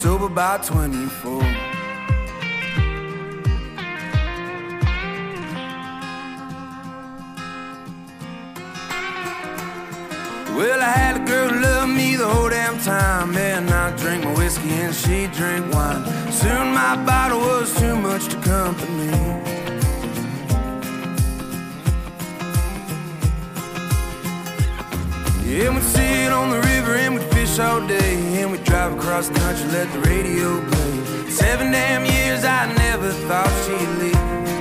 Sober by 24. Well, I had a girl who loved me the whole damn time. And I drank my whiskey and she drank wine. Soon my bottle was too much to company. Yeah, we'd sit on the river and we'd fish all day. And we'd drive across the country, let the radio play. 7 damn years I never thought she'd leave.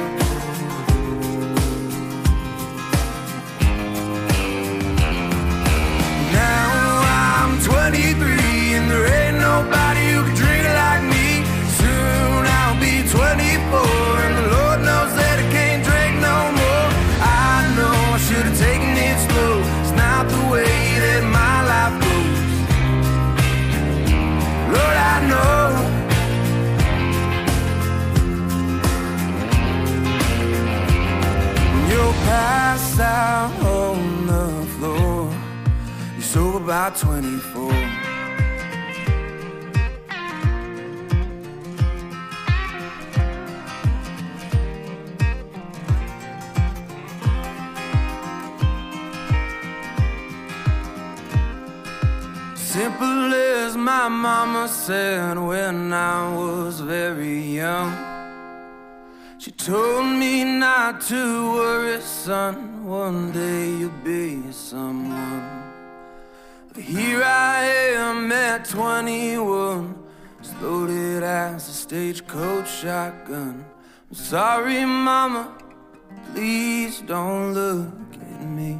Now I'm 23 and there ain't nobody who can drink like me. Soon I'll be 24 and the Lord knows that I can't drink no more. I know I should have taken it slow. It's not the way that my life goes. Lord, I know. You'll pass out on the floor. You're sober by 24. Simple as my mama said when I was very young. She told me not to worry, son, one day you'll be someone. But here I am at 21, as loaded as a stagecoach shotgun. I'm sorry, mama, please don't look at me.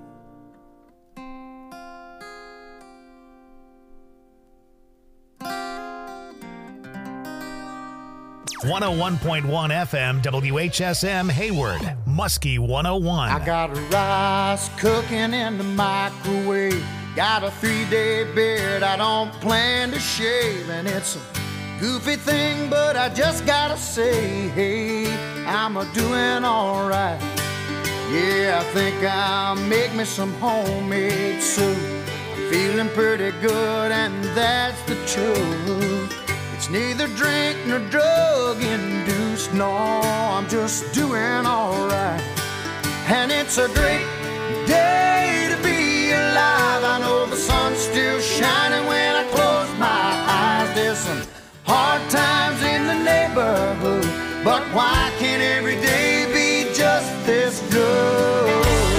101.1 FM WHSM Hayward, Muskie 101. I got rice cooking in the microwave. Got a 3-day beard I don't plan to shave. And it's a goofy thing, but I just gotta say, hey, I'm a-doing alright. Yeah, I think I'll make me some homemade soup. I'm feeling pretty good, and that's the truth. It's neither drink nor drug induced, no, I'm just doing alright. And it's a great day to be alive. I know the sun's still shining when I close my eyes. There's some hard times in the neighborhood, but why can't every day be just this good?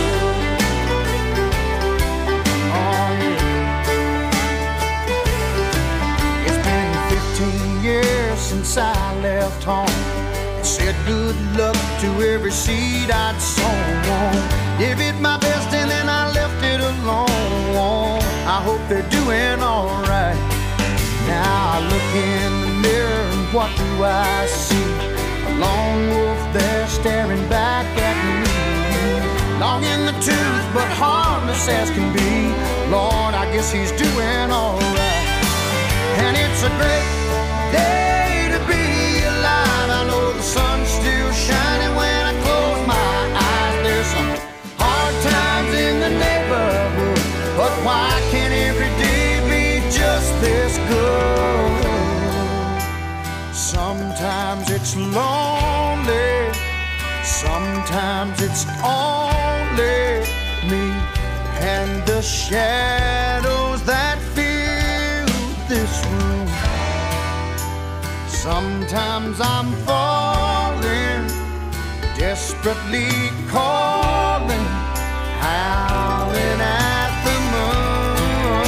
Since I left home, I said good luck to every seed I'd sown. Gave it my best and then I left it alone. I hope they're doing alright. Now I look in the mirror and what do I see? A lone wolf there staring back at me. Long in the tooth but harmless as can be. Lord, I guess he's doing alright. And it's a great day to be alive. I know the sun's still shining when I close my eyes. There's some hard times in the neighborhood, but why can't every day be just this good? Sometimes it's lonely, sometimes it's only me and the shadows that fill this room. Sometimes I'm falling, desperately calling, howling at the moon.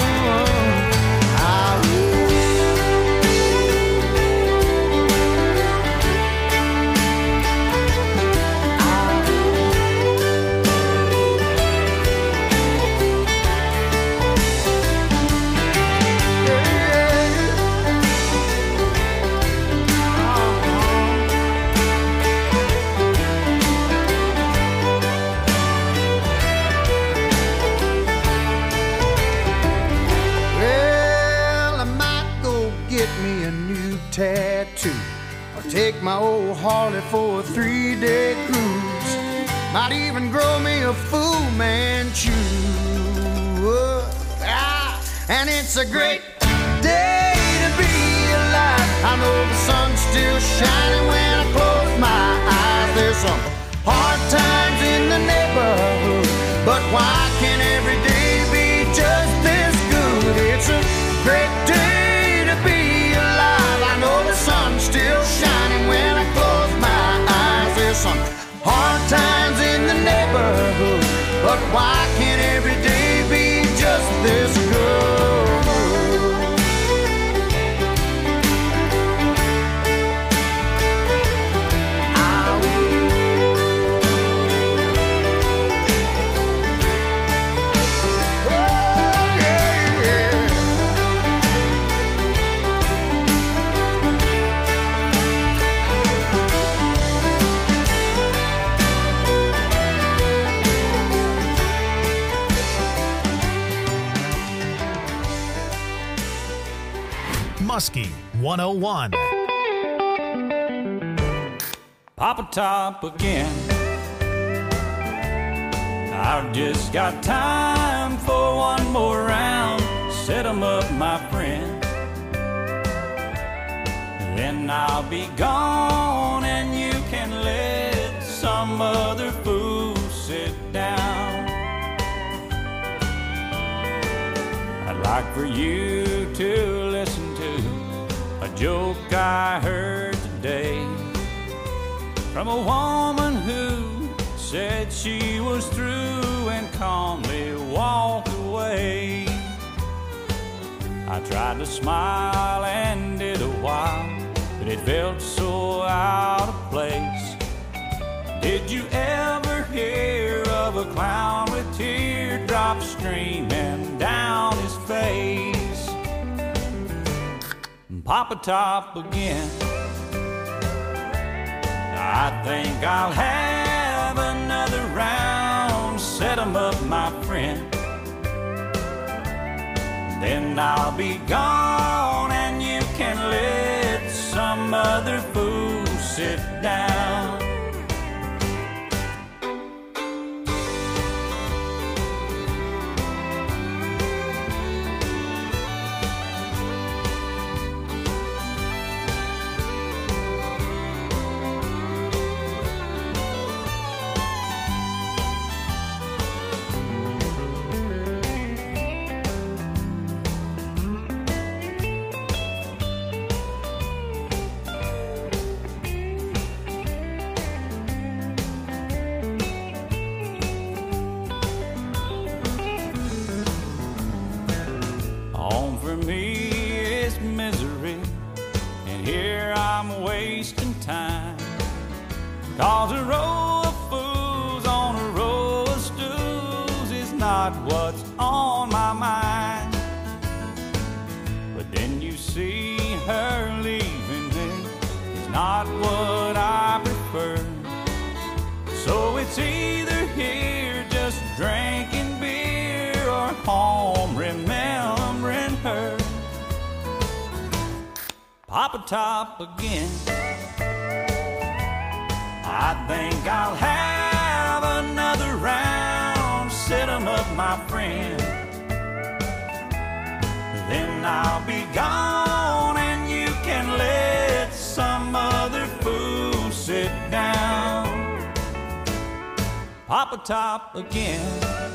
Tattoo, or take my old Harley for a 3-day cruise. Might even grow me a Fu Manchu. And it's a great day to be Muskie 101. Papa Top again. I've just got time for one more round. Set 'em up, my friend. Then I'll be gone and you can let some other fool sit down. I'd like for you to listen to a joke I heard today from a woman who said she was through and calmly walked away. I tried to smile and did a while, but it felt so out of place. Did you ever hear of a clown with teardrops streaming down his face? Papa Top again. I think I'll have another round. Set 'em up, my friend. Then I'll be gone and you can let some other fool sit down. Home for me is misery, and here I'm wasting time. 'Cause a row of fools on a row of stools is not what's on my mind. But then you see her leaving me is not what I prefer. So it's either here just drinking beer or home remembering her. Papa Top again. I think I'll have another round. Set 'em up, my friend. Then I'll be gone and you can let some other fool sit down. Papa Top again.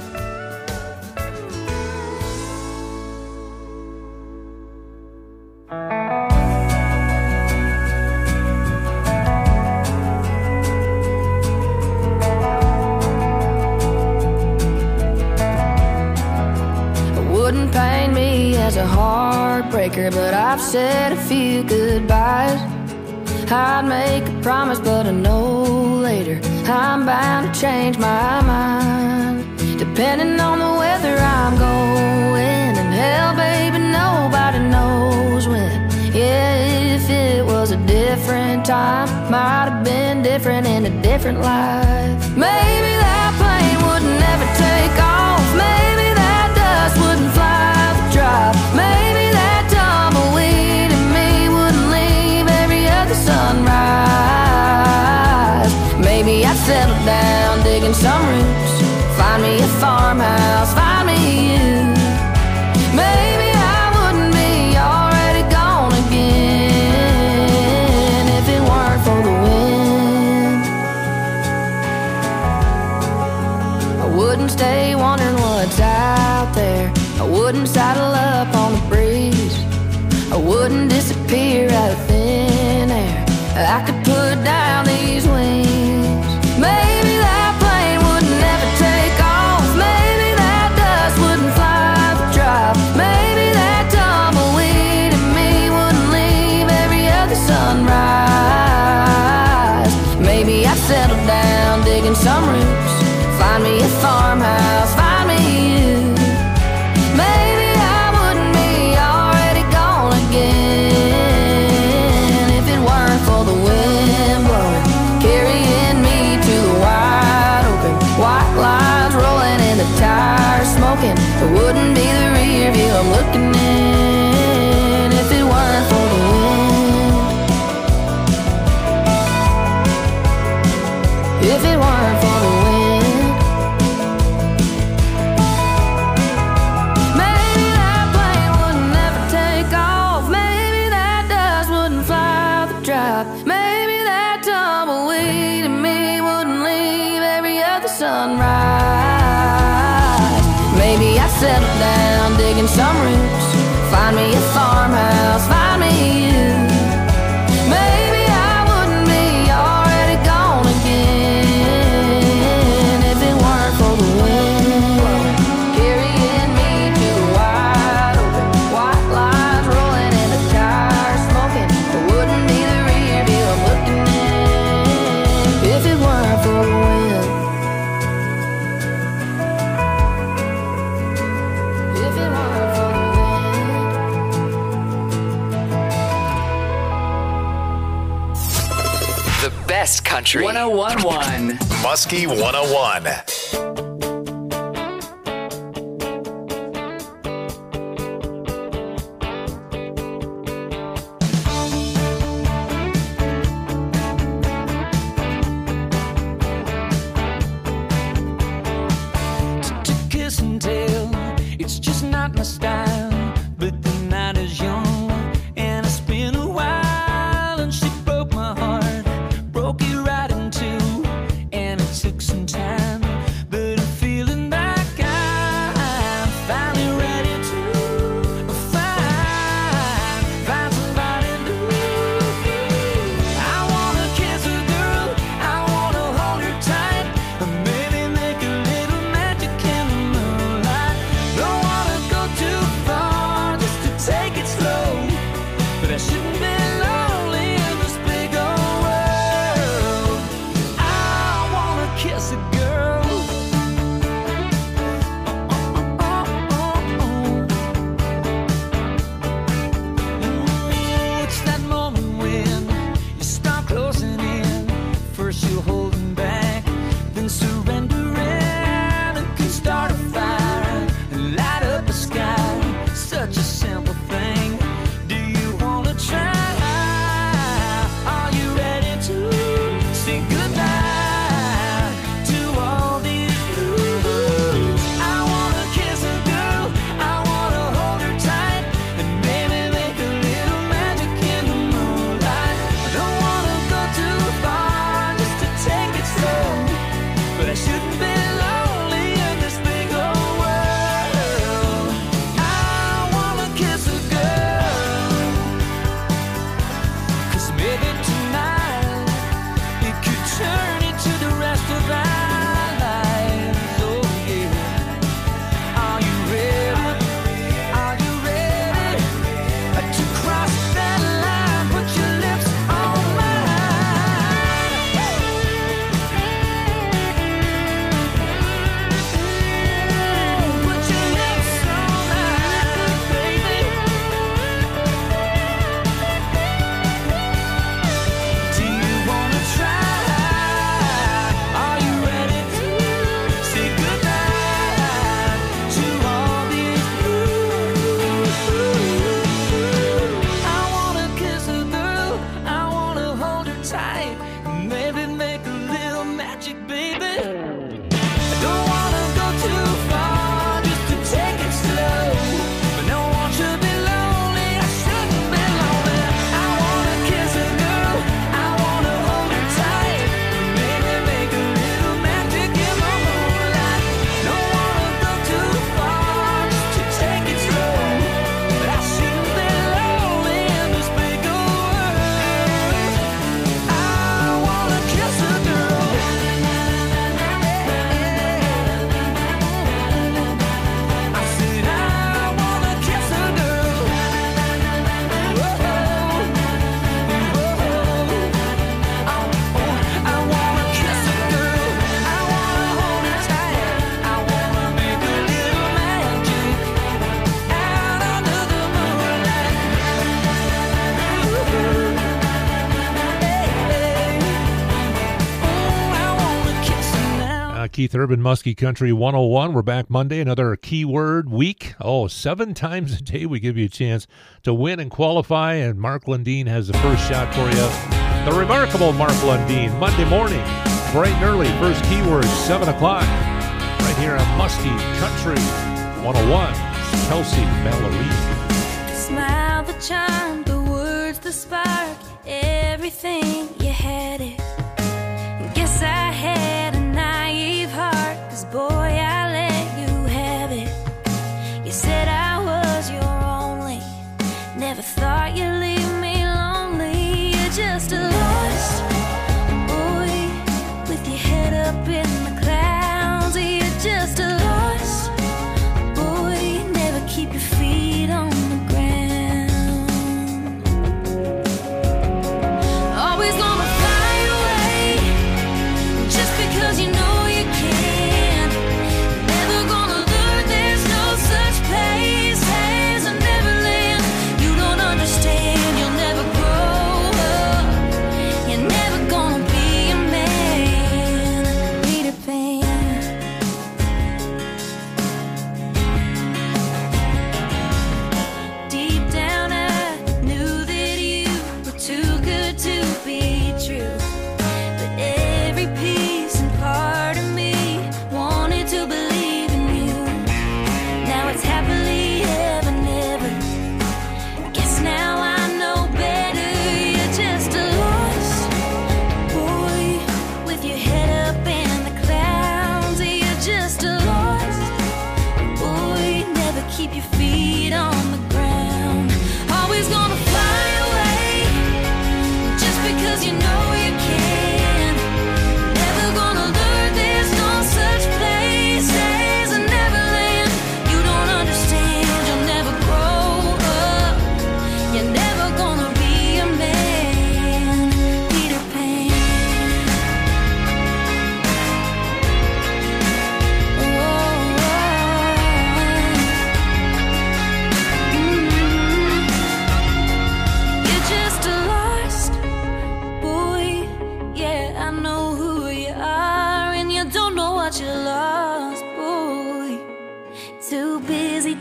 Wouldn't paint me as a heartbreaker, but I've said a few goodbyes. I'd make a promise, but I know later I'm bound to change my mind. Depending on the weather I'm going, and hell, baby, nobody knows when. Yeah, if it was a different time, might have been different in a different life. Maybe that plane would never take off. Maybe that dust wouldn't fly the drop. Maybe that tumbleweed in me wouldn't leave every other sunrise. Maybe I'd settle down, digging some roots, find me a farmhouse, find me you. Maybe I wouldn't be already gone again if it weren't for the wind. I wouldn't stay wondering what's out there. I wouldn't saddle up on the breeze. I wouldn't disappear out of thin air. I could put down these wings. Maybe that plane would never take off. Maybe that dust wouldn't fly the drop. Maybe that tumbleweed in me wouldn't leave every other sunrise. Maybe I'd settle down, digging some roots, find me a farmhouse, find me you. Maybe I wouldn't be already gone again if it weren't for the wind blowing, carrying me to the wide open. White lines rolling and the tires smoking. It wouldn't be the rear view I'm looking in if it weren't for drive. Maybe that tumbleweed in me wouldn't leave every other sunrise. Maybe I settle down digging some roots, find me a farmhouse, find me you. Maybe I wouldn't be already gone again if it weren't for the wind carrying me to the wide open. White lines rolling in the tires, smoking. It wouldn't be the rear view I'm looking in if it weren't for the wind. If it weren't for the wind. The best country. 101.1. Muskie 101. To kiss and tell, it's just not my style. But the night is young, and it's been a while. And she broke my heart, broke it right in two, and it took some time. But I'm feeling like I'm finally ready to find somebody new. I wanna kiss a girl, I wanna hold her tight, and maybe make a little magic in the moonlight. Don't wanna go too far, just to take it slow, but I shouldn't be lonely in this big old world. I wanna kiss a girl. It's that moment when you start closing in. First you're holding back, then surrendering. It can start a fire and light up the sky. Such a simple thing. Do you wanna try? Are you ready to say goodbye to all these blues? I wanna kiss a girl, I wanna hold her tight, and maybe make a little magic in the moonlight. I don't wanna go too far, just to take it slow, but I shouldn't be lonely in this big old world. I wanna kiss a girl, 'cause maybe tonight it could turn into the rest of our lives. Oh yeah. Are you ready? Are you ready to cross that line? Put your lips on mine. Put your lips on mine, baby. Do you wanna try? Are you ready to say goodbye to all these blues? I wanna kiss a girl, I wanna hold her tight, maybe make a little magic, baby. I don't wanna go too far, just to take it slow, but no one should be lonely, I shouldn't be lonely. I wanna kiss a girl, I wanna hold her tight, maybe make a little magic in the moonlight. Don't wanna go too far, just to take it slow, but I shouldn't be lonely in this big old world. I wanna kiss a girl. I said I wanna kiss a girl. I wanna kiss a girl. I wanna hold her tight. I wanna make a little magic out under the moonlight. I wanna kiss her now. Keith Urban, Muskie Country 101. We're back Monday, another keyword week. 7 times a day we give you a chance to win and qualify, and Mark Lundeen has the first shot for you. The remarkable Mark Lundeen, Monday morning, bright and early, first keyword, 7 o'clock, right here on Muskie Country 101. Kelsey Ballerini. Smile, the charm, the words, the spark, everything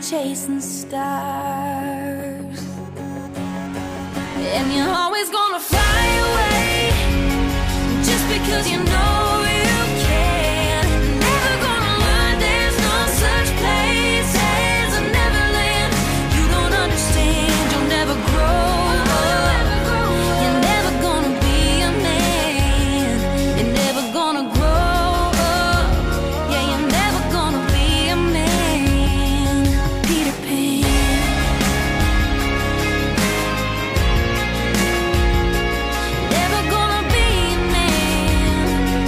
chasing stars. And you're always gonna fly away just because you know you can. Never gonna learn there's no such place as a Neverland. You don't understand, you'll never grow up. You're never gonna be a man. You're never gonna grow up. Yeah, you're never gonna be a man. Peter Pan. Never gonna be a man.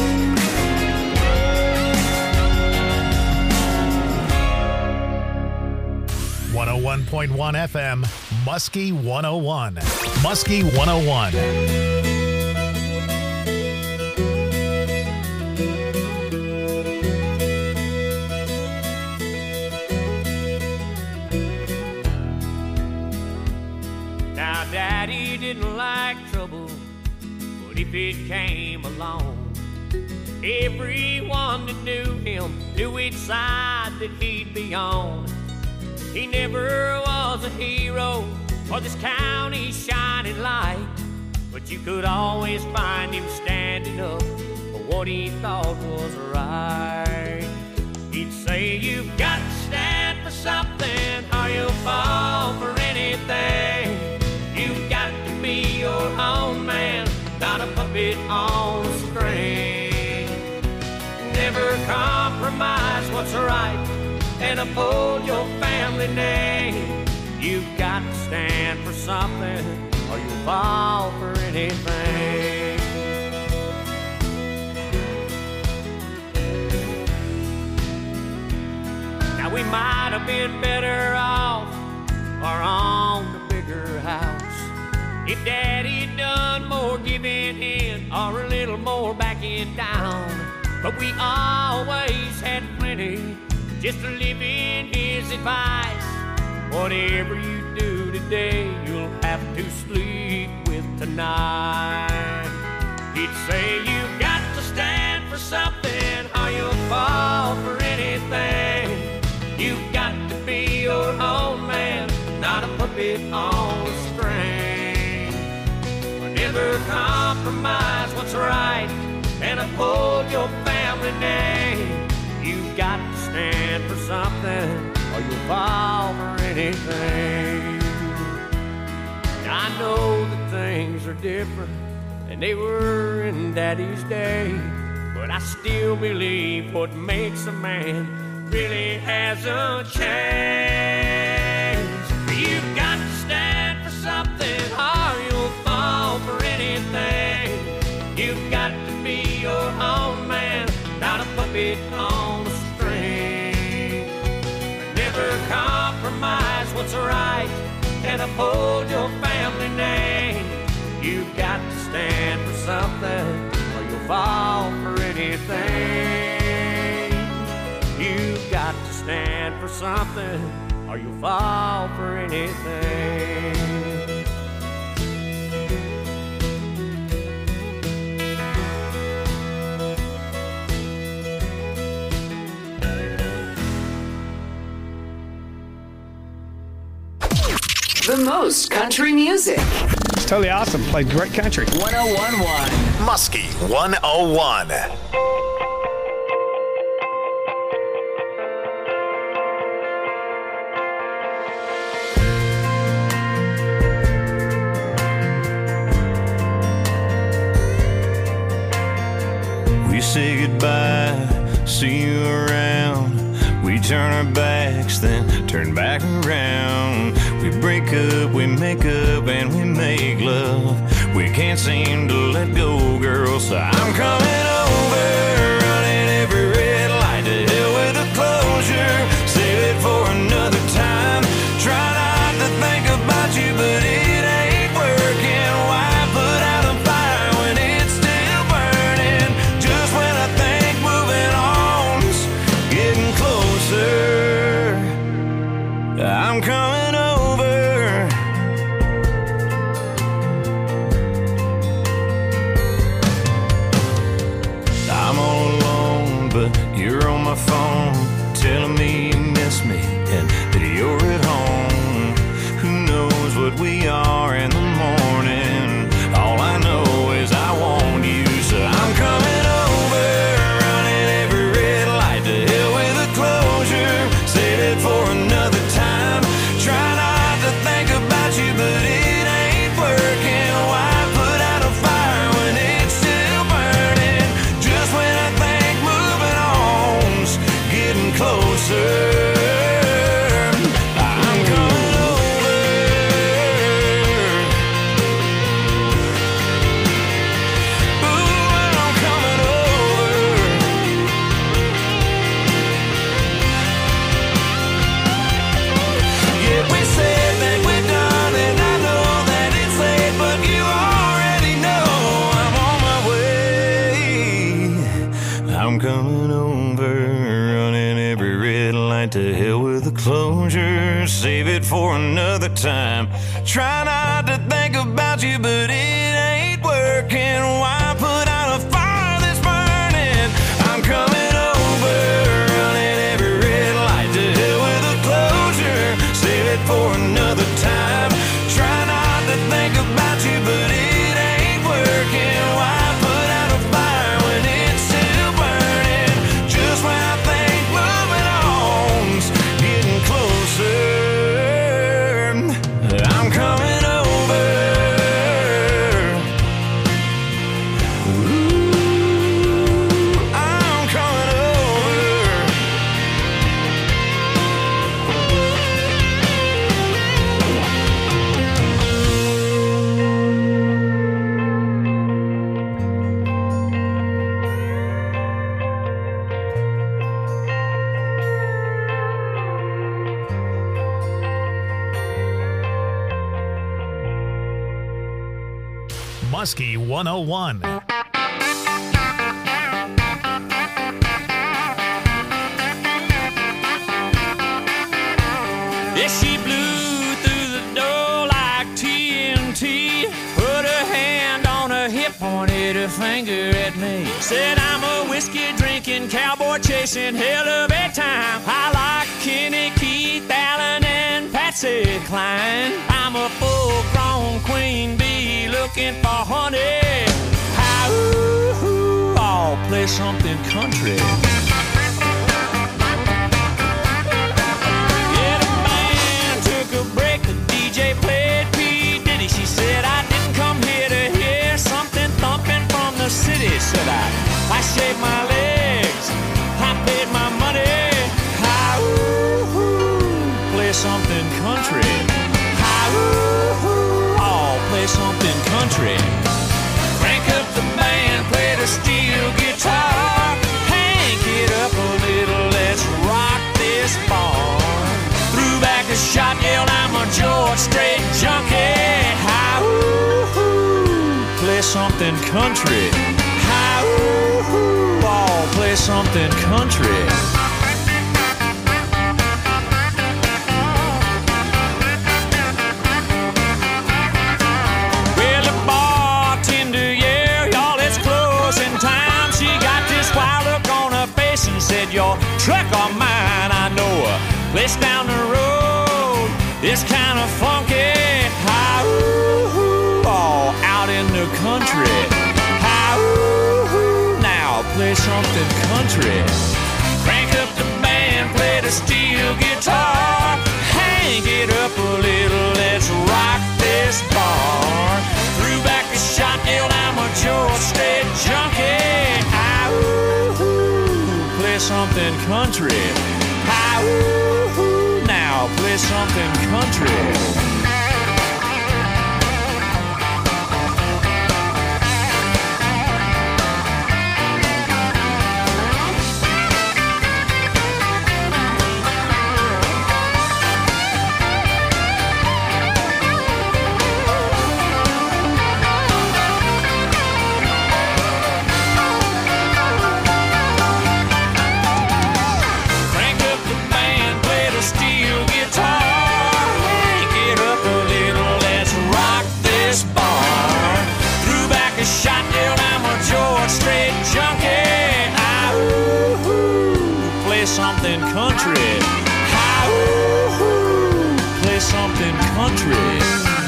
101.1 FM, Muskie 101. Muskie 101. Now, Daddy didn't like trouble, but if it came along, everyone that knew him knew which side that he'd be on. He never was a hero or this county's shining light, but you could always find him standing up for what he thought was right. He'd say, you've got to stand for something or you'll fall for anything. You've got to be your own man, not a puppet on a string. Never compromise what's right and uphold your family name. You've got to stand for something or you'll fall for anything. Now we might have been better off or on the bigger house if Daddy'd done more giving in or a little more backing down. But we always had plenty just to live in his advice. Whatever you do today, you'll have to sleep with tonight. He'd say, you've got to stand for something or you'll fall for anything. You've got to be your own man, not a puppet on a string. Never compromise what's right and uphold your family name. You've got to stand for something or you'll fall for anything. Now, I know that things are different than they were in Daddy's day, but I still believe what makes a man really hasn't changed. You've got to stand for something or you'll fall for anything. You've got to be your own man, not a puppet on a string. Never compromise what's right and uphold your family name. You've got to stand for something or you'll fall for anything. You've got to stand for something or you'll fall for anything. The most country music. It's totally awesome. Played great country. 101.1 Muskie 101. We say goodbye, see you around. We turn our backs, then turn back around. We break up, we make up, and we make love. We can't seem to let go, girl, so I'm coming over, running every red light. To hell with the closure, save it for another time. Try not to think about you, but it ain't working. Why put out a fire when it's still burning? Just when I think moving on's getting closer, I'm coming over. for another time. Try not to think about you, but it ain't working. Why put out a fire that's burning? I'm coming over, running every red light to hell with a closure. Save it for another time. Try not to think about you, but it ain't working. Why put out a fire when it's still burning? Just when I think moving on's getting closer, I'm coming over. Ooh, I'm coming over. Muskie 101. Yeah, she blew through the door like TNT. Put her hand on her hip, pointed her finger at me. Said I'm a whiskey drinking, cowboy chasing hell of a time. I like Kenny, Keith, Allen, and Patsy Cline. I'm a full-grown queen bee looking for honey. How I'll play something country. DJ played P. Diddy. She said I didn't come here to hear something thumping from the city. Said I shaved my legs, I paid my money. Play something country. I'll play something country. Crank up the band, play the steel guitar. Hank it up a little, let's rock this barn. Threw back a shot, yelled I'm a George Strait junkie. Play something country. I'll play something country. Well, the bartender, yeah, y'all, it's closing time. She got this wild look on her face and said, your truck or mine, I know a place down the road. It's kind of funky. All out in the country. Now play something country. Crank up the band, play the steel guitar. Hang it up a little, let's rock this bar. Threw back a shot, yelled I'm a George Strait junkie. Play something country. Now play something country. Something country. Play something country.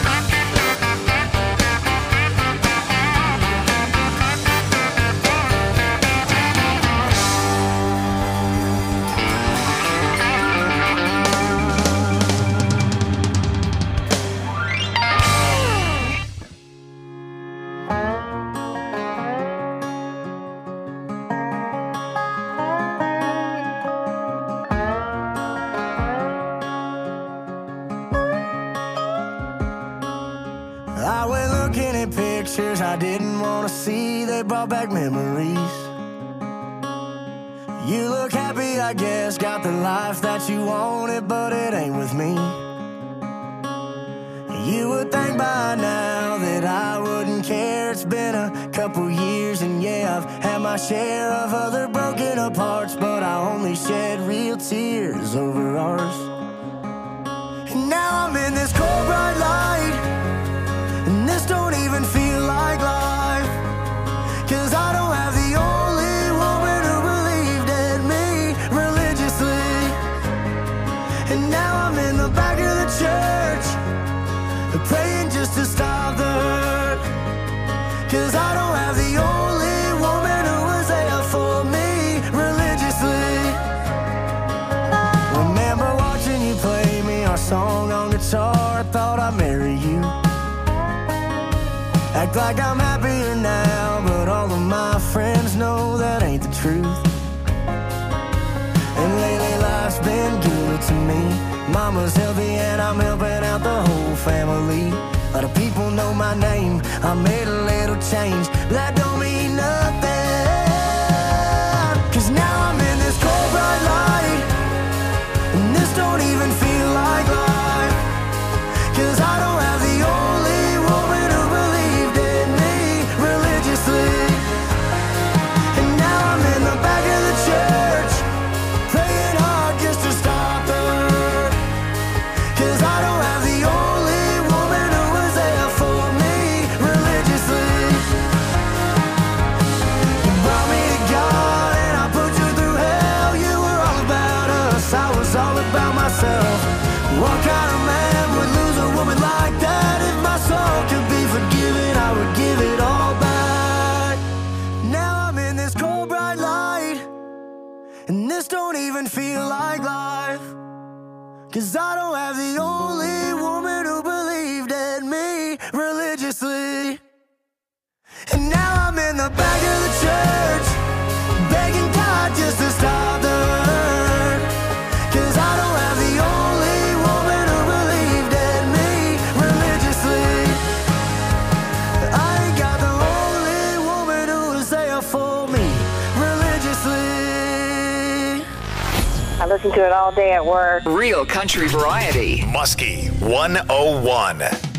I went looking at pictures I didn't want to see. They brought back memories. You look happy, I guess. Got the life that you wanted, but it ain't with me. You would think by now that I wouldn't care. It's been a couple years, and yeah, I've had my share of other broken apart, but I only shed real tears over ours. And now I'm in this cold bright light, and this don't even feel like life, 'cause I don't have the only woman who believed in me religiously. And now I'm in the back of the church, praying just to stop the hurt, 'cause I don't have the only woman who was there for me religiously. Remember watching you play me our song on guitar, I thought I'd marry you. Act like I'm happier now, but all of my friends know that ain't the truth. And lately life's been good to me. Mama's healthy and I'm helping out the whole family. A lot of people know my name, I made a little change, but that don't mean nothing, 'cause now I'm in this cold bright light, and this don't even feel like life, 'cause I don't have the only woman who believed in me religiously. And now I'm in the back of the church, praying hard just to stop the hurt, 'cause I don't have the only woman who was there for me religiously. You brought me to God and I put you through hell. You were all about us, I was all about myself. What kind of man would lose a woman like that? If my soul could be forgiven, I would give it all back. Now I'm in this cold bright light, and this don't even feel like life, 'cause I don't have the only woman who believed in me religiously. And now I'm in the back of the church, begging God just to stop the hurt, 'cause I don't have the only woman who believed in me religiously. I ain't got the only woman who was there for me religiously. I listen to it all day at work. Real country variety. Muskie 101.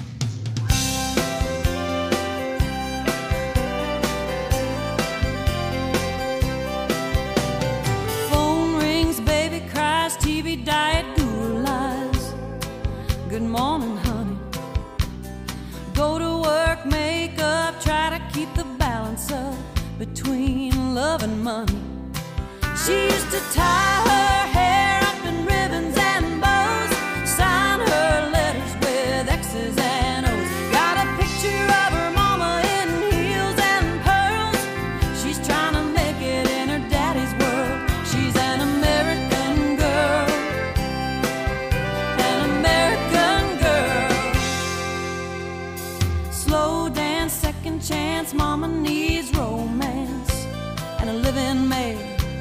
Phone rings, baby cries, TV diet, guru lies. Good morning, honey. Go to work, make up, try to keep the balance up between love and money. She used to tie her hair up in ribbons and bows, sign her letters with X's and O's. Got a picture of her mama in heels and pearls. She's trying to make it in her daddy's world. She's an American girl, an American girl. Slow dance, second chance, mama needs romance and a living maid.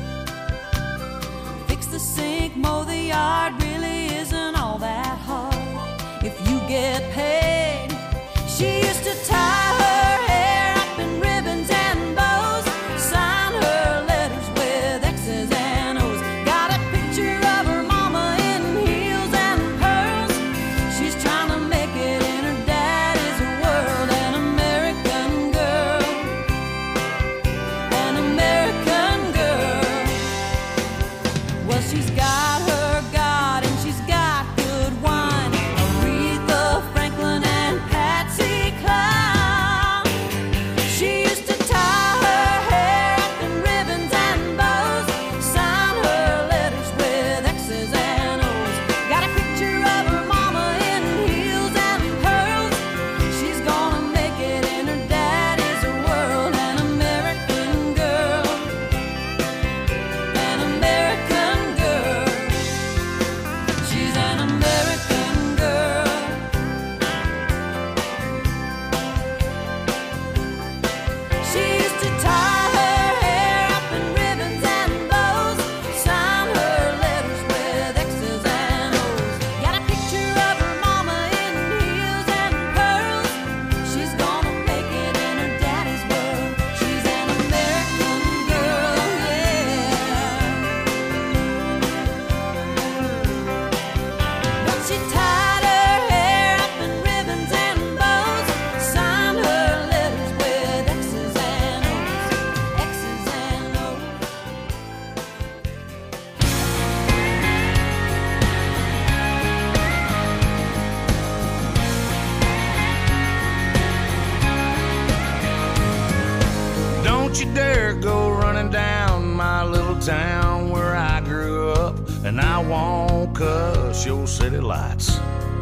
Fix the sink, mow the yard, really isn't all that hard if you get paid. She used to tie her hair up in ribbons and bows, sign her letters with X's and O's. Got a picture of her mama in heels and pearls. She's trying to make it in her daddy's world. An American girl, an American girl. Well, she's got her God and she's got good wine. Aretha Franklin and Patsy Cline. don't you dare go running down my little town where I grew up, and I won't cuss your city lights.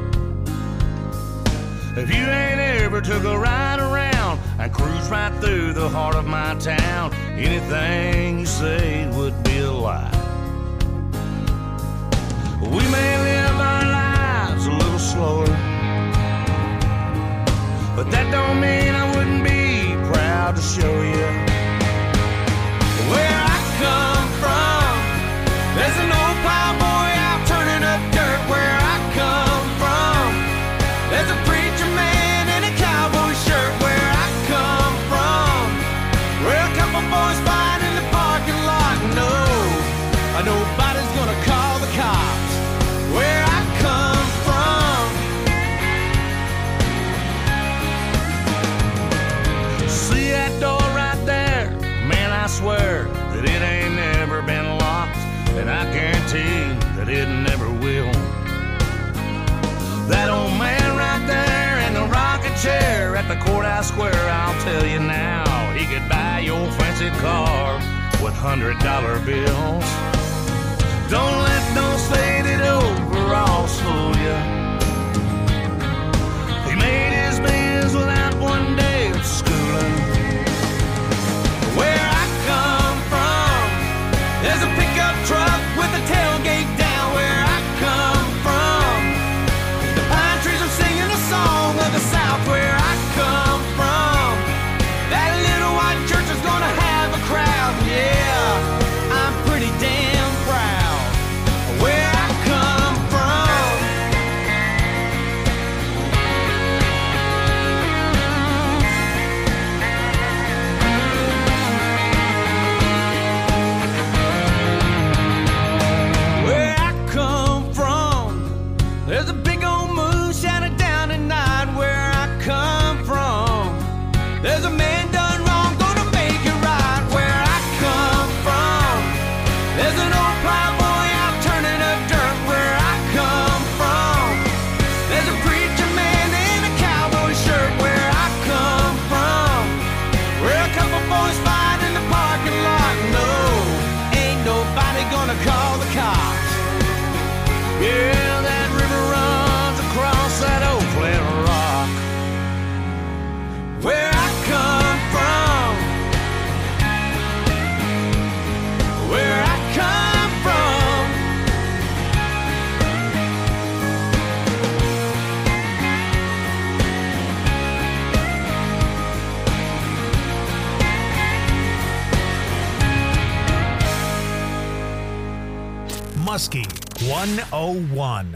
If you ain't ever took a ride around and cruise right through the heart of my town, anything you say would be a lie. We may live our lives a little slower, but that don't mean I wouldn't be proud to show you where I come from. There's an old plowboy out turning up dirt where I come from. There's a preacher man in a cowboy shirt where I come from. Where a couple boys fight in the parking lot. No, nobody's gonna call the cops where I come from. See that door right there? Man, I swear that it ain't never been locked, and I guarantee that it never will. That old man right there in the rocking chair at the courthouse square, I'll tell you now, he could buy your fancy car with $100 bills. Don't let those faded overalls fool you. He made his bills without one day of schooling. Where I come from, there's a pickup truck with a tailgate down where I come from. The pine trees are singing a song of the South where I come from. That little white church is gonna have a crowd, yeah, I'm pretty damn proud where I come from. Where I come from, there's a big old moon shining down at night where I come from. There's a man done wrong, gonna make it right where I come from. There's an old plowboy out turning up dirt where I come from. There's a preacher man in a cowboy shirt where I come from. Where a couple boys fight in the parking lot. No, ain't nobody gonna call the cops. Yeah, that river runs across that old flat rock. Where I come from, where I come from. Muskie 101.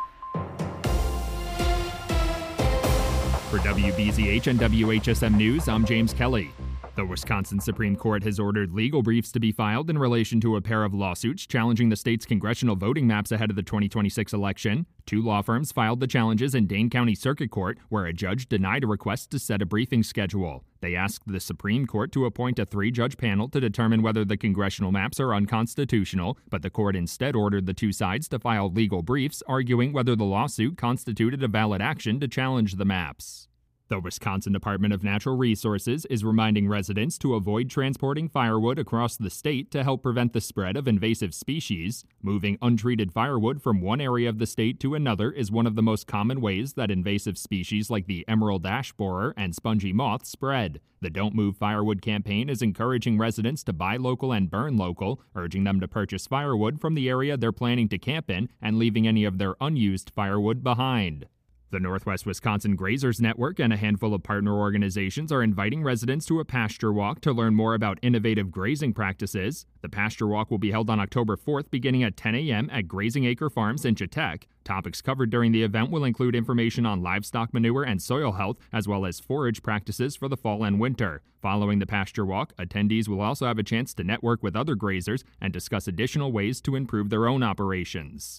For WBZH and WHSM News, I'm James Kelly. The Wisconsin Supreme Court has ordered legal briefs to be filed in relation to a pair of lawsuits challenging the state's congressional voting maps ahead of the 2026 election. Two law firms filed the challenges in Dane County Circuit Court, where a judge denied a request to set a briefing schedule. They asked the Supreme Court to appoint a 3-judge panel to determine whether the congressional maps are unconstitutional, but the court instead ordered the two sides to file legal briefs arguing whether the lawsuit constituted a valid action to challenge the maps. The Wisconsin Department of Natural Resources is reminding residents to avoid transporting firewood across the state to help prevent the spread of invasive species. Moving untreated firewood from one area of the state to another is one of the most common ways that invasive species like the emerald ash borer and spongy moth spread. The Don't Move Firewood campaign is encouraging residents to buy local and burn local, urging them to purchase firewood from the area they're planning to camp in and leaving any of their unused firewood behind. The Northwest Wisconsin Grazers Network and a handful of partner organizations are inviting residents to a pasture walk to learn more about innovative grazing practices. The pasture walk will be held on October 4th beginning at 10 a.m. at Grazing Acre Farms in Chautauqua. Topics covered during the event will include information on livestock manure and soil health, as well as forage practices for the fall and winter. Following the pasture walk, attendees will also have a chance to network with other grazers and discuss additional ways to improve their own operations.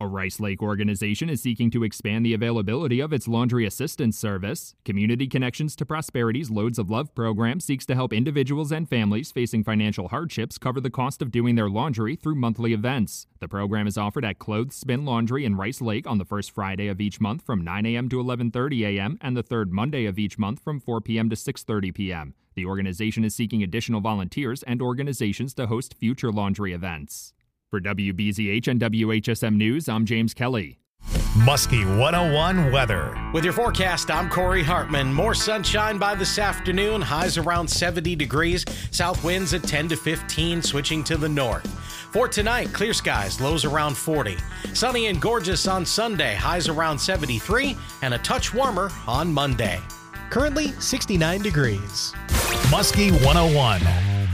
A Rice Lake organization is seeking to expand the availability of its laundry assistance service. Community Connections to Prosperity's Loads of Love program seeks to help individuals and families facing financial hardships cover the cost of doing their laundry through monthly events. The program is offered at Clothespin Laundry in Rice Lake on the first Friday of each month from 9 a.m. to 11:30 a.m. and the third Monday of each month from 4 p.m. to 6:30 p.m. The organization is seeking additional volunteers and organizations to host future laundry events. For WBZH and WHSM News, I'm James Kelly. Muskie 101 weather. With your forecast, I'm Corey Hartman. More sunshine by this afternoon, highs around 70 degrees, south winds at 10 to 15, switching to the north. For tonight, clear skies, lows around 40. Sunny and gorgeous on Sunday, highs around 73, and a touch warmer on Monday. Currently 69 degrees. Muskie 101.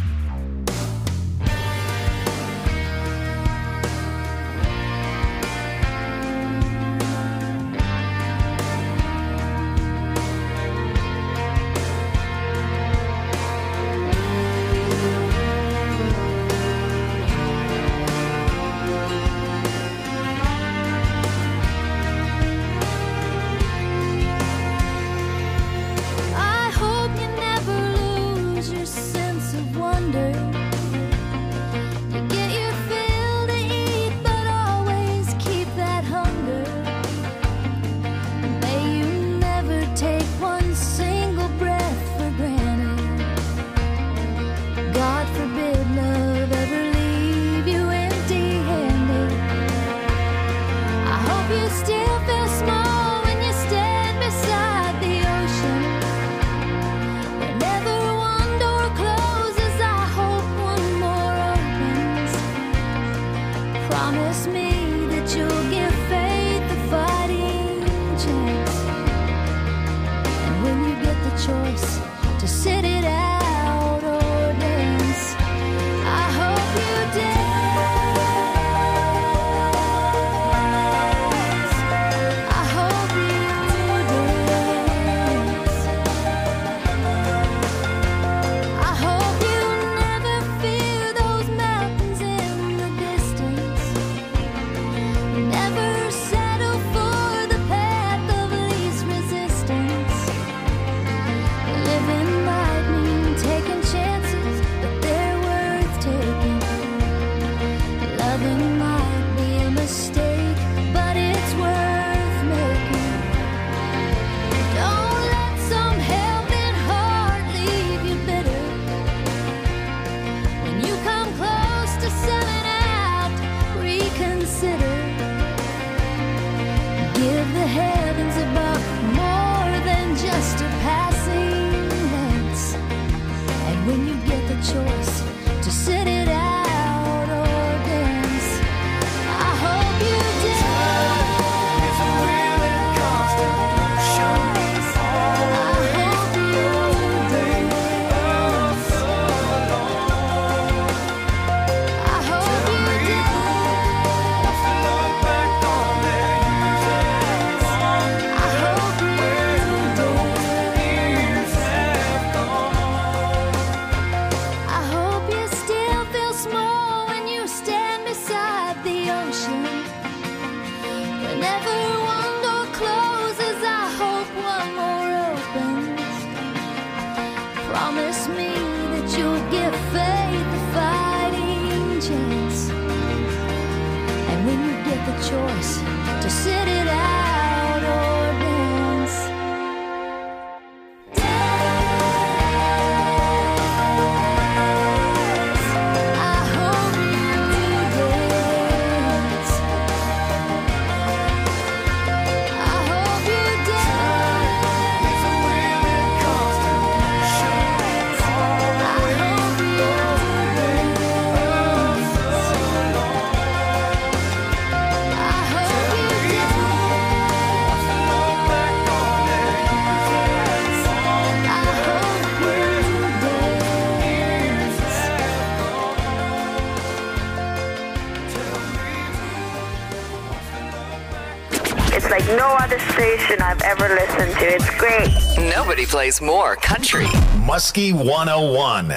Like no other station I've ever listened to. It's great. Nobody plays more country. Muskie 101.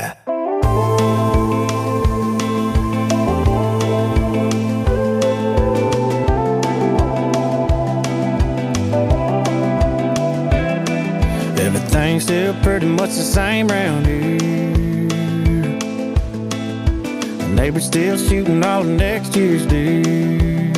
everything's still pretty much the same round here. The neighbor's still shooting all of next year's deer.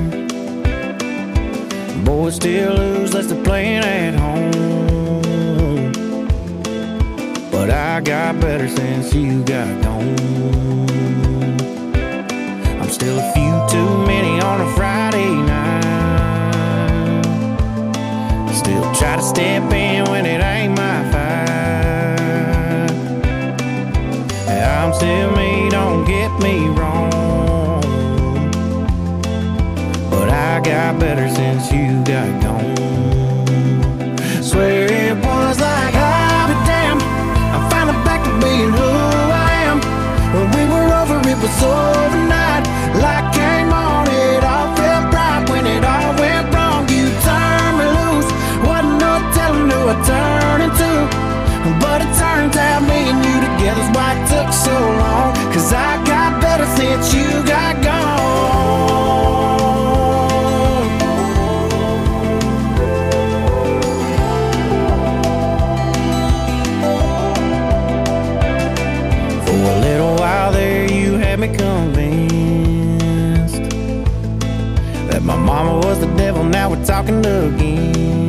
Boys still lose unless they're playing at home. But I got better since you got gone. I'm still a few too many on a Friday night. Still try to step in when it ain't my fight. I'm still me, don't get me wrong, but I got better since you got gone. Swear it was like I'll be damned, I'm finally back to being who I am. When we were over, it was overnight. Light came on, it all felt bright. When it all went wrong, you turned me loose. Wasn't no telling who I turned into, but it turns out me and you together's why it took so long. Cause I got better since you got gone. For a little while there you had me convinced that my mama was the devil, now we're talking again.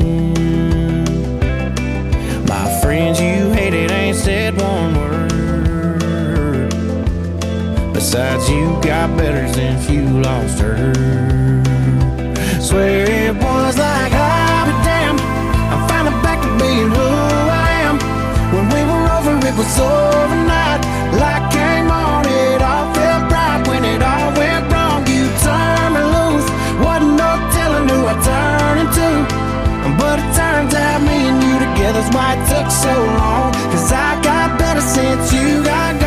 My friends you hated ain't said one word. Besides, you got better since you lost her. Swear it was like I'll be damned, I'm finally back to being who I am. When we were over, it was overnight. Light came on, it all felt bright. When it all went wrong, you turned me loose. Wasn't no telling who I turned into, but it turns out me and you together's why it took so long. Cause I got better since you got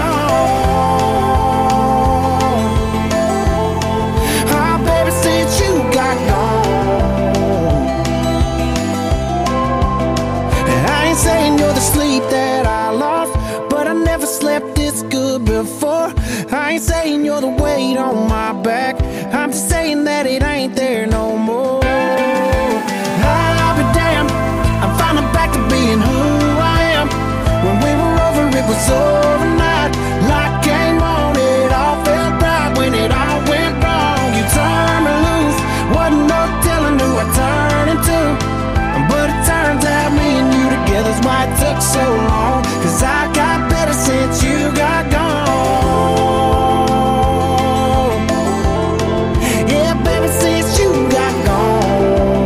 gone. Oh baby, since you got gone. I ain't saying you're the sleep that I lost, but I never slept this good before. I ain't saying you're the weight on my back, I'm just saying that it ain't there no more. I'll be damned, I'm finally back to being who I am. When we were over, it was overnight. Light came on, it all felt bright. When it all went wrong, you turned me loose. Wasn't no telling who I turned into, but it turns out me and you together's why it took so long. Cause I got better since you got gone. Yeah, baby, since you got gone.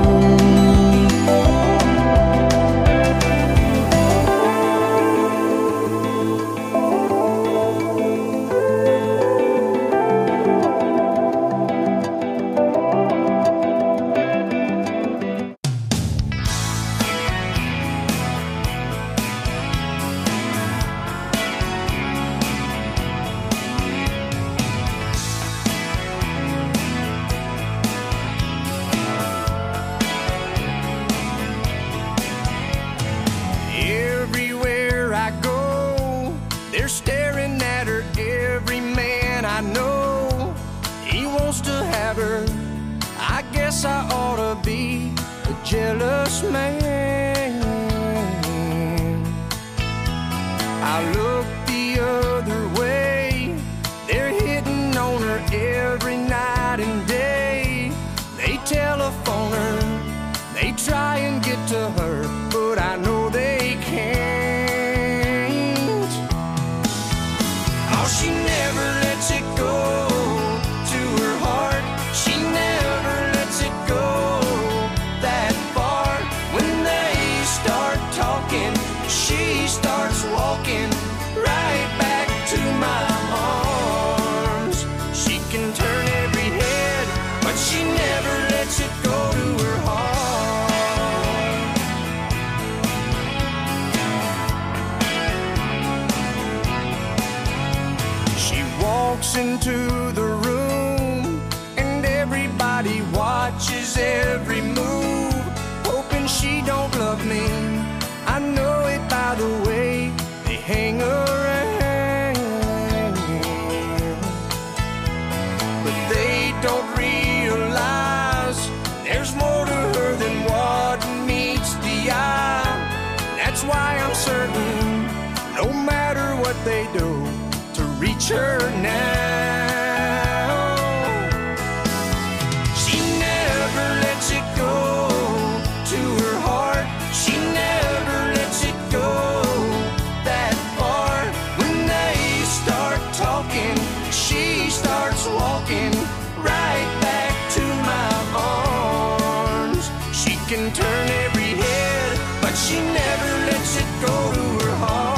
Everywhere I go, they're staring at her. Every man I know, he wants to have her. I guess I ought to be a jealous man. I look the other way, they're hitting on her every night and day. They telephone her, they try and get to her, but I know they can't. Oh, she never lets it go to her heart. She never lets it go that far. When they start talking, she starts walking right back to my arms. She can turn every head, but she never lets it go to her heart. She walks into the room and everybody watches every move, hoping she don't love me. I know it by the way they hang around, but they don't realize there's more to her than what meets the eye. That's why they do to reach her now. She never lets it go to her heart. She never lets it go that far. When they start talking, she starts walking right back to my arms. She can turn every head, but she never lets it go to her heart.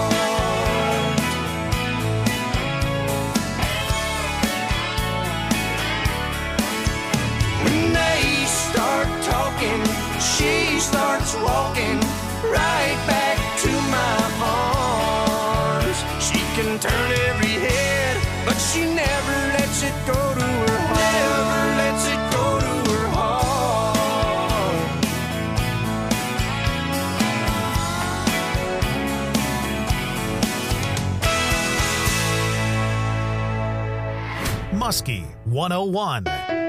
When they start talking, she starts walking right back to my arms. She can turn every head, but she never lets it go to her heart. Never lets it go to her heart. Muskie 101.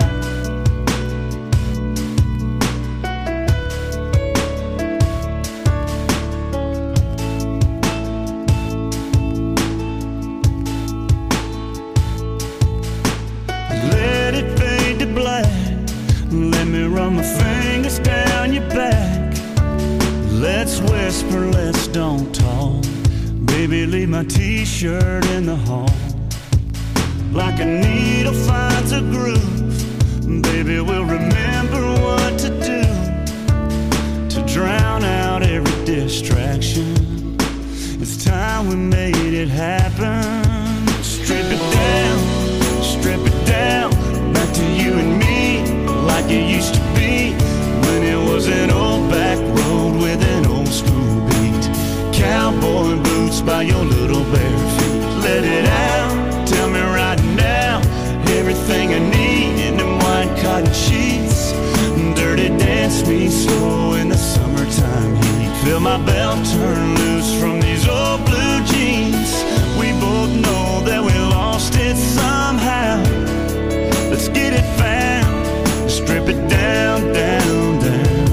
Let it fade to black. Let me run my fingers down your back. Let's whisper, let's don't talk. Baby, leave my t-shirt in the hall. Like a needle finds a groove, baby, we'll remember what to do to drown out every distraction. It's time we made it happen. Strip it down, back to you and me, like it used to be when it was an old back road with an old school beat. Cowboy boots by your little bare feet. Let it out, tell me right now, everything I need in them white cotton sheets. Dirty dance me slow in the summertime heat. Feel my belt turn loose from these old blue jeans. We both know that we lost it somehow. Let's get it found, strip it down, down, down.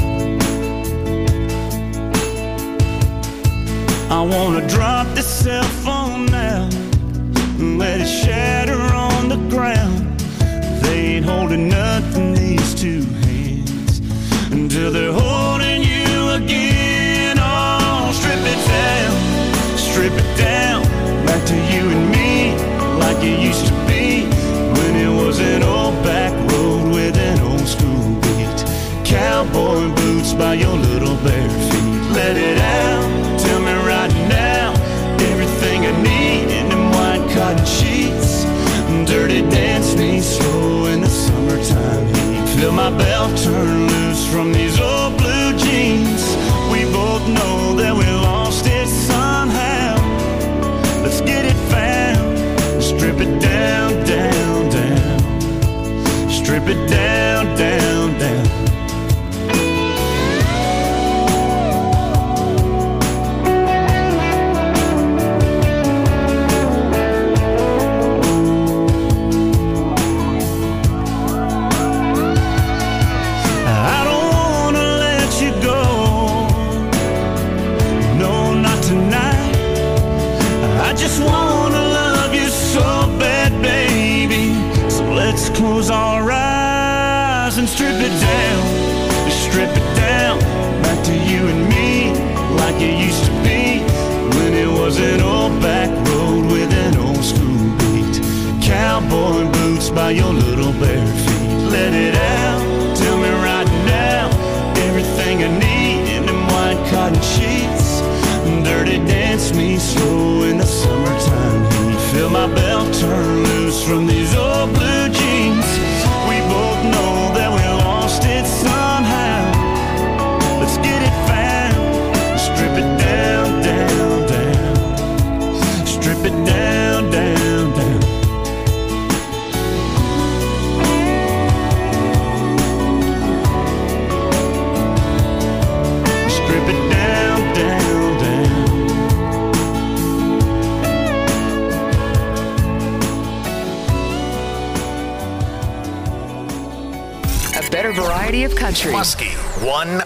I wanna drop this cell phone now and let it shatter on the ground. They ain't holding nothing, these two hands, until they're holding you again. Oh, strip it down, back to you and me, like it used to be when it was an old back road with an old school beat. Cowboy boots by your little bare feet. Let it out, tell me right now, everything I need in them white cotton sheets. Dirty dance me slow in the summertime heat. Feel my belt turn loose from these old blue jeans. We both know that we lost it somehow. Let's get it found, strip it down, down, down. Strip it down, down, down. Close our eyes and strip it down, back to you and me, like it used to be when it was an old back road with an old school beat. Cowboy boots by your little bare feet. Let it out, tell me right now, everything I need in them white cotton sheets. Dirty dance me slow in the summertime heat. Feel my belt turn loose from these old blue jeans. We both know that we lost it somehow. Let's get it found, strip it down, down, down. Strip it down, down, down. Strip it down, down, down. Better variety of country. Muskie 101. 101.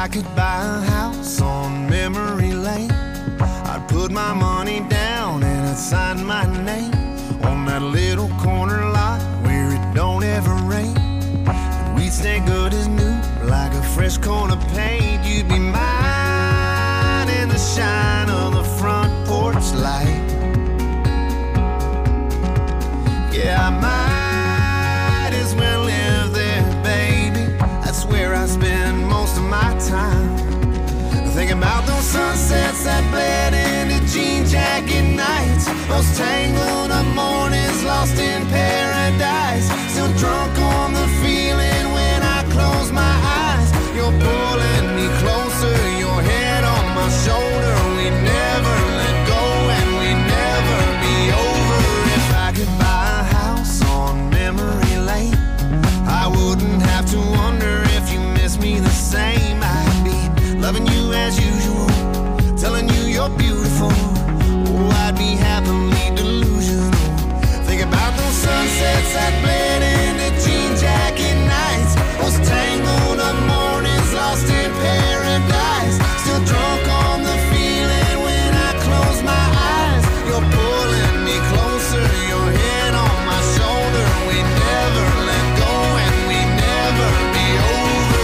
could buy a house on memory lane, I'd put my money down and I'd sign my name on that little corner lot where it don't ever rain. And we'd stay good as new, like a fresh coat of paint. You'd be mine in the shine of the front porch light. Yeah, I might as well live there, baby. That's where I spend most of my time. Thinking about those sunsets that bled into jean jacket nights, those tangled up mornings lost in paradise. Still drunk on the feeling when I close my eyes. You're pulling me closer, your head on my shoulder. We never let go and we never be over. If I could buy a house on memory lane, I wouldn't have to wonder if you miss me the same. I'd be loving you as usual, telling you you're beautiful. Oh, I'd be happily delusional. Think about those sunsets that bled into jean jacket nights, those tangled up mornings lost in paradise. Still drunk on the feeling when I close my eyes. You're pulling me closer, your head on my shoulder. We never let go and we never be over.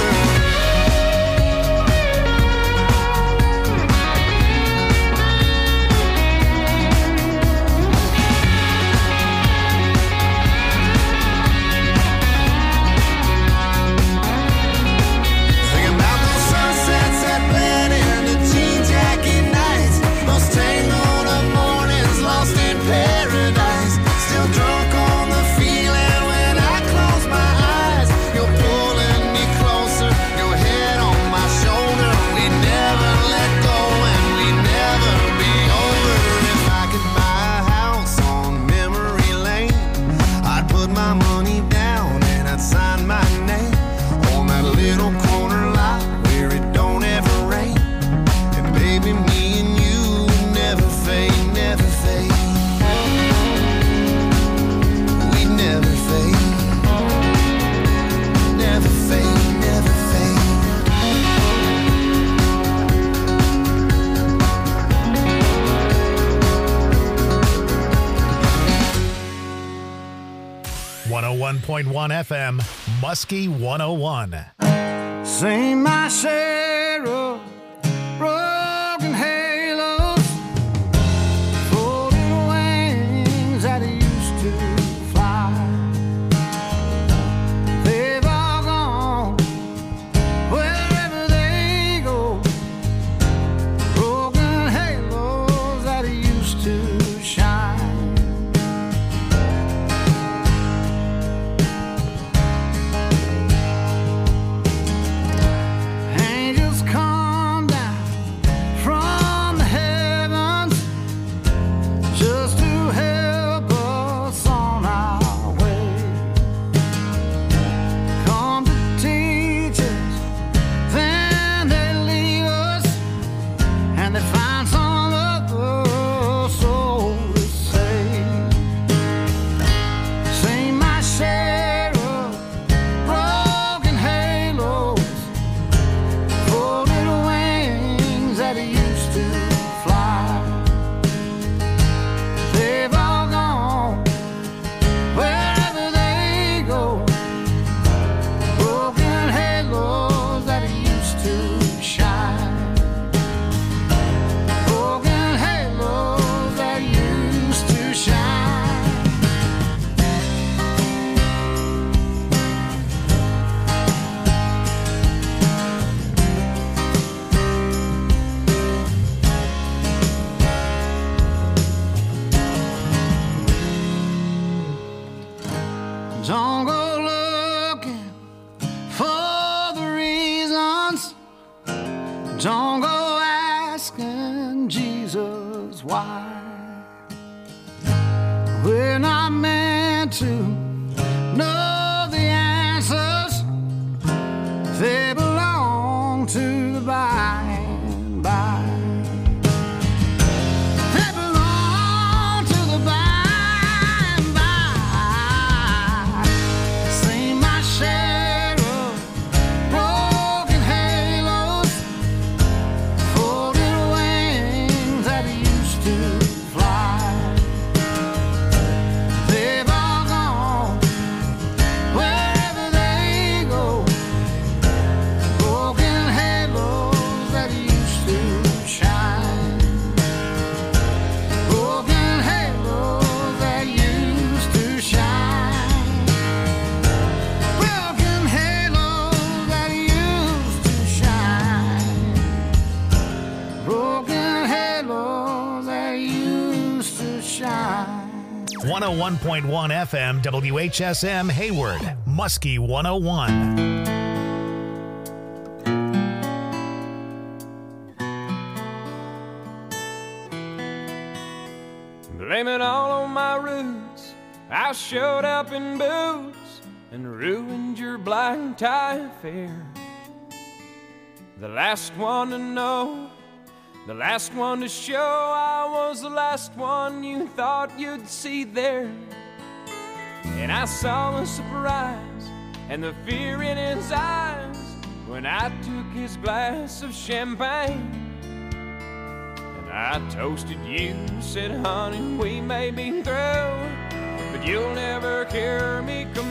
FM, Muskie 101. Sing my share of broken halos, folded wings that used to fly. They've all gone wherever they go, broken halos that used to shine. Don't go looking for the reasons. Don't go asking Jesus why. We're not meant to know the answers. They belong to the by and by. They belong to the by and by. Seen my share of broken halos, 101.1 FM WHSM Hayward, Muskie 101. Blame it all on my roots. I showed up in boots and ruined your black tie affair. The last one to know, the last one to show, I was the last one you thought you'd see there. And I saw the surprise and the fear in his eyes when I took his glass of champagne. I toasted you, said, honey, we may be through, but you'll never hear me complain.